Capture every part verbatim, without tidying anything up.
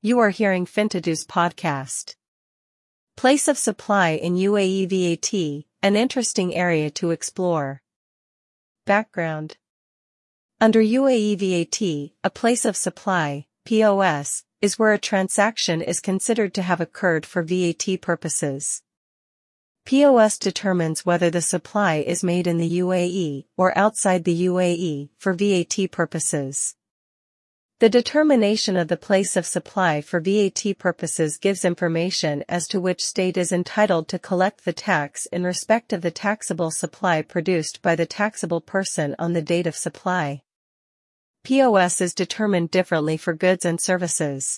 You are hearing Fintado's podcast. Place of supply in U A E V A T, an interesting area to explore. Background. Under U A E V A T, a place of supply, P O S, is where a transaction is considered to have occurred for V A T purposes. P O S determines whether the supply is made in the U A E or outside the U A E for V A T purposes. The determination of the place of supply for V A T purposes gives information as to which state is entitled to collect the tax in respect of the taxable supply produced by the taxable person on the date of supply. P O S is determined differently for goods and services.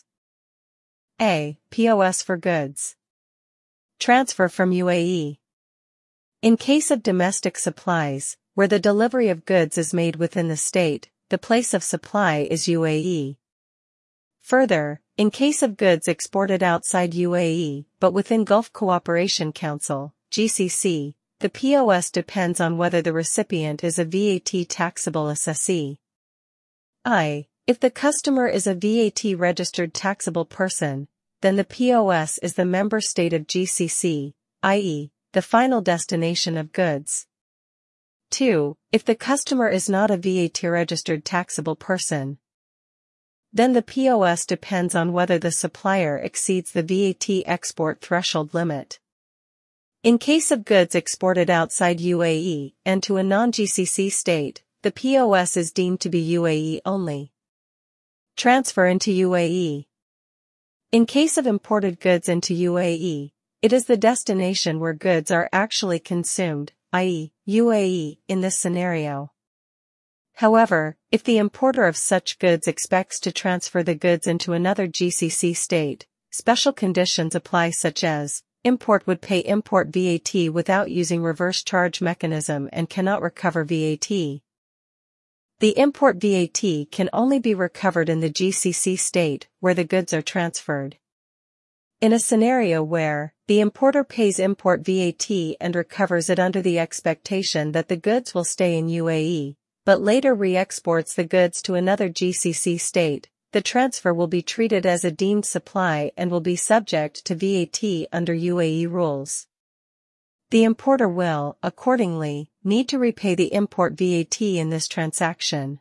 A. P O S for goods. Transfer from U A E. In case of domestic supplies, where the delivery of goods is made within the state, the place of supply is U A E. Further, in case of goods exported outside U A E, but within Gulf Cooperation Council, G C C, the P O S depends on whether the recipient is a V A T taxable assessee. I. If the customer is a V A T registered taxable person, then the P O S is the member state of G C C, that is, the final destination of goods. two. If the customer is not a V A T registered taxable person, then the P O S depends on whether the supplier exceeds the V A T export threshold limit. In case of goods exported outside U A E and to a non-G C C state, the P O S is deemed to be U A E only. Transfer into U A E. In case of imported goods into U A E, it is the destination where goods are actually consumed, that is, U A E, in this scenario. However, if the importer of such goods expects to transfer the goods into another G C C state, special conditions apply, such as, import would pay import V A T without using reverse charge mechanism and cannot recover V A T. The import V A T can only be recovered in the G C C state where the goods are transferred. In a scenario where the importer pays import V A T and recovers it under the expectation that the goods will stay in U A E, but later re-exports the goods to another G C C state, the transfer will be treated as a deemed supply and will be subject to V A T under U A E rules. The importer will, accordingly, need to repay the import V A T in this transaction.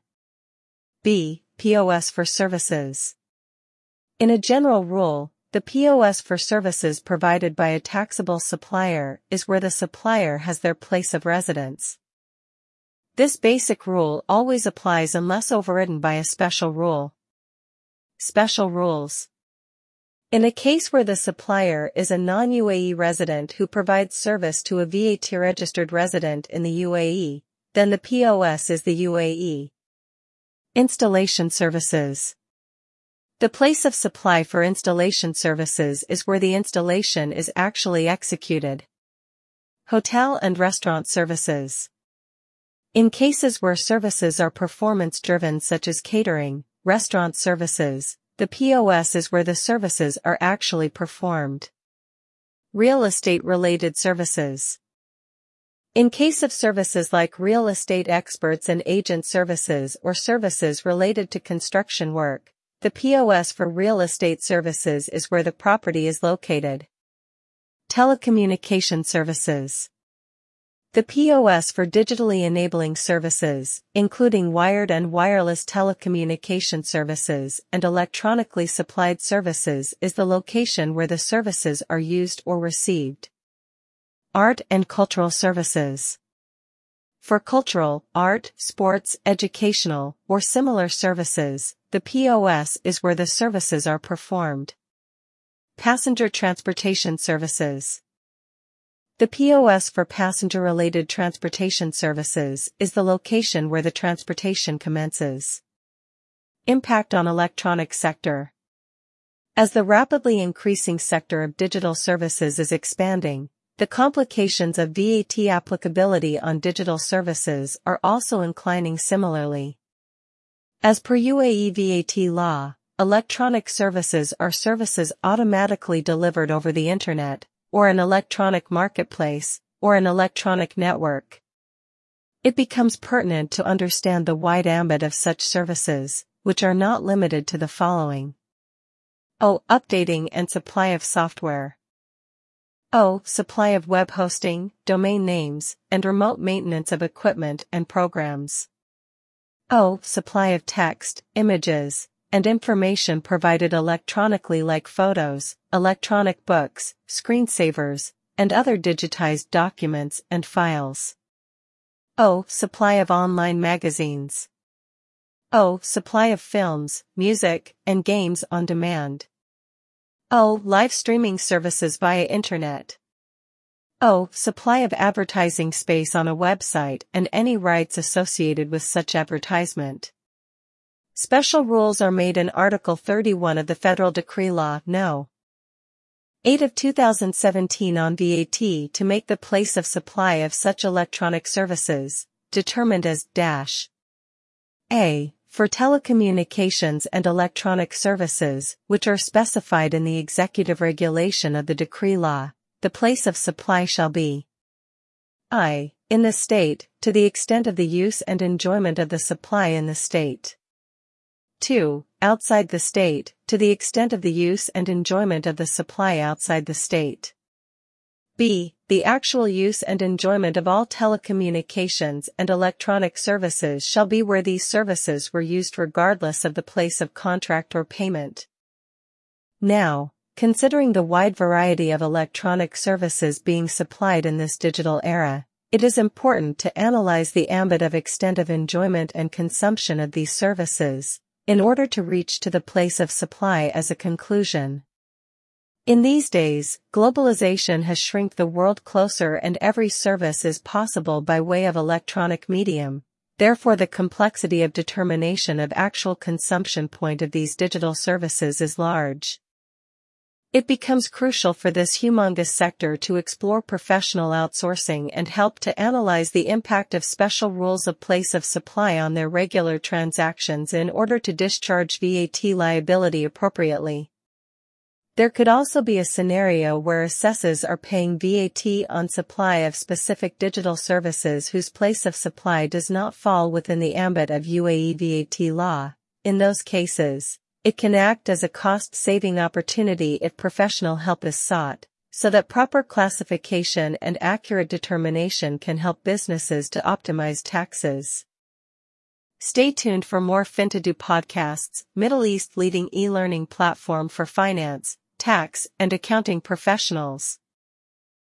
B. P O S for services. In a general rule, the P O S for services provided by a taxable supplier is where the supplier has their place of residence. This basic rule always applies unless overridden by a special rule. Special rules. In a case where the supplier is a non-U A E resident who provides service to a V A T registered resident in the U A E, then the P O S is the U A E. Installation services. The place of supply for installation services is where the installation is actually executed. Hotel and restaurant services. In cases where services are performance-driven, such as catering, restaurant services, the P O S is where the services are actually performed. Real estate-related services. In case of services like real estate experts and agent services or services related to construction work, the P O S for real estate services is where the property is located. Telecommunication services. The P O S for digitally enabling services, including wired and wireless telecommunication services and electronically supplied services, is the location where the services are used or received. Art and cultural services. For cultural, art, sports, educational, or similar services, the P O S is where the services are performed. Passenger transportation services. The P O S for passenger-related transportation services is the location where the transportation commences. Impact on electronic sector. As the rapidly increasing sector of digital services is expanding, the complications of V A T applicability on digital services are also inclining similarly. As per U A E V A T law, electronic services are services automatically delivered over the Internet, or an electronic marketplace, or an electronic network. It becomes pertinent to understand the wide ambit of such services, which are not limited to the following. O. Updating and supply of software. O. Supply of web hosting, domain names, and remote maintenance of equipment and programs. O. Supply of text, images, and information provided electronically like photos, electronic books, screensavers, and other digitized documents and files. O. Supply of online magazines. O. Supply of films, music, and games on demand. O. Live streaming services via Internet. O. Supply of advertising space on a website and any rights associated with such advertisement. Special rules are made in Article thirty-one of the Federal Decree Law No. eight of two thousand seventeen on V A T to make the place of supply of such electronic services, determined as dash A. For telecommunications and electronic services, which are specified in the executive regulation of the decree law, the place of supply shall be I. In the state, to the extent of the use and enjoyment of the supply in the state. two. Outside the state, to the extent of the use and enjoyment of the supply outside the state. B. The actual use and enjoyment of all telecommunications and electronic services shall be where these services were used regardless of the place of contract or payment. Now, considering the wide variety of electronic services being supplied in this digital era, it is important to analyze the ambit of extent of enjoyment and consumption of these services, in order to reach to the place of supply as a conclusion. In these days, globalization has shrunk the world closer and every service is possible by way of electronic medium, therefore the complexity of determination of actual consumption point of these digital services is large. It becomes crucial for this humongous sector to explore professional outsourcing and help to analyze the impact of special rules of place of supply on their regular transactions in order to discharge V A T liability appropriately. There could also be a scenario where assessors are paying V A T on supply of specific digital services whose place of supply does not fall within the ambit of U A E V A T law. In those cases, it can act as a cost-saving opportunity if professional help is sought, so that proper classification and accurate determination can help businesses to optimize taxes. Stay tuned for more Fintodo podcasts, Middle East leading e-learning platform for finance, tax, and accounting professionals.